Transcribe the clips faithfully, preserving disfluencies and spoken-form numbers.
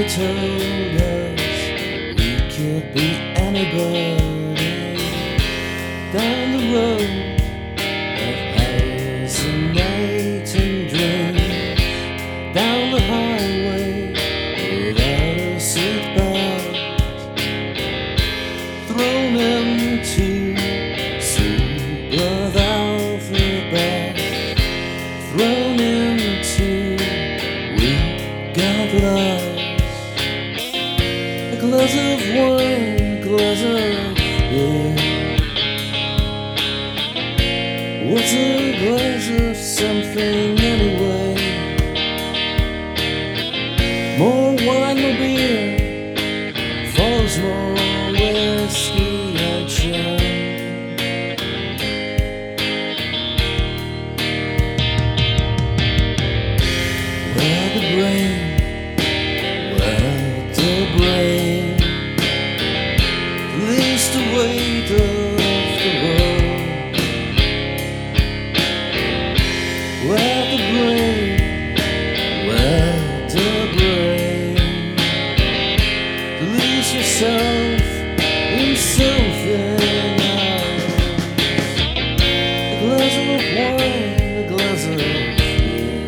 told us we could be anybody down the road of hallucinating dreams, down the highway without a seatbelt, thrown into sea without the back, thrown into we got lost. A glass of wine, a glass of beer. What's a glass of something anyway? More wine, more beer, follows more whiskey and gin. Where the brain, where the brain leads the weight of the world. Where the brain, where the brain lose yourself in something else. A glass of wine, a glass of beer.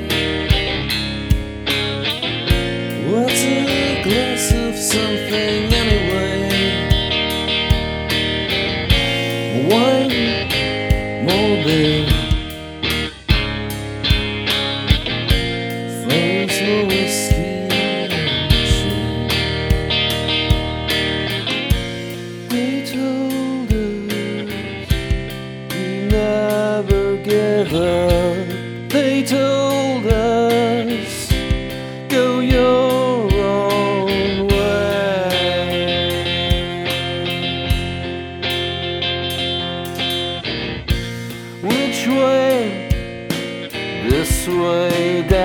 What's a glass of something anyway? Wine, more beer, follows more whiskey and gin. They told us we never give up. They told us go your own way. Which way? This way,